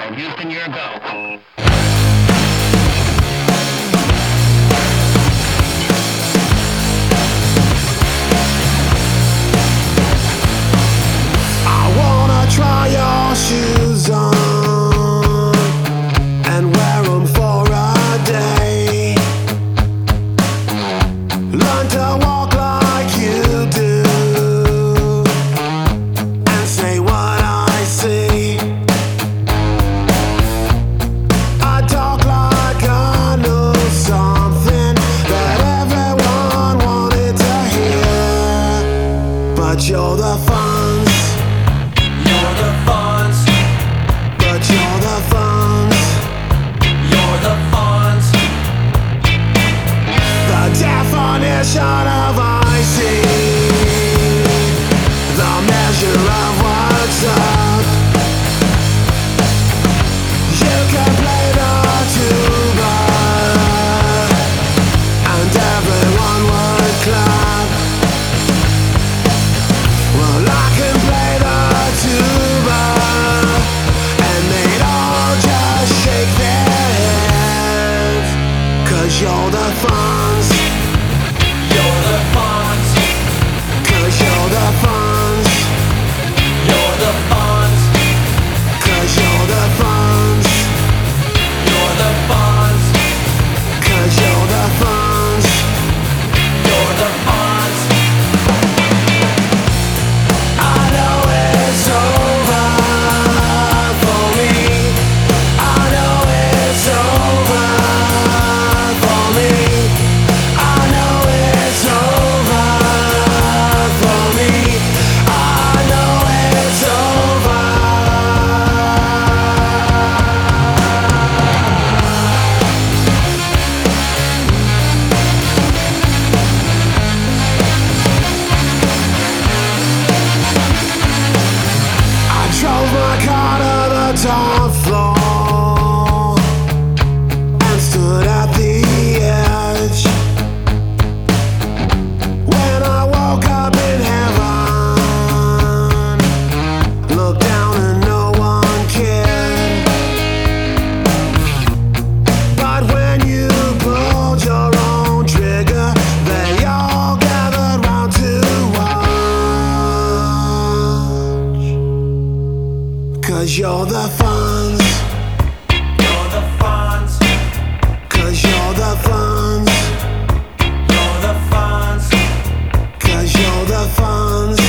5, Houston, your go. Try your shoes on and wear them for a day. Learn to walk like you do and say what I see. I talk like I know something that everyone wanted to hear, but you're the funds. Definition of I see, the measure of what's up. You can play the tuba and everyone would clap. Well, I can play the tuba and they'd all just shake their heads, 'cause you're the funds. You're the funds. 'Cause you're the funds. You're the funds. 'Cause you're the funds. You're the funds. 'Cause you're the funds. You're the funds. I know it's over for me. I know it's over for me. I know it's over for me. I know it's over. I drove my car to the top floor and stood at the edge. When I woke up in heaven, looked down and no one cared. But when you pulled your own trigger, they all gathered round to watch. 'Cause you're the funds. You're the funds. 'Cause you're the funds. You're the funds. 'Cause you're the funds.